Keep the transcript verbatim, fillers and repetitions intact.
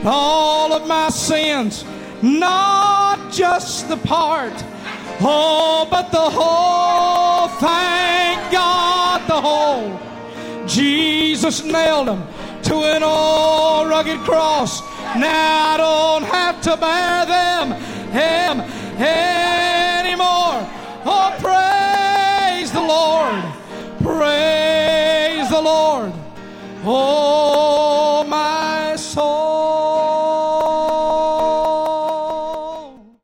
all of my sins, not just the part, oh, but the whole. Thank God, the whole. Jesus nailed them to an old rugged cross. Now I don't have to bear them him anymore. Oh, praise the Lord. Praise the Lord. Oh,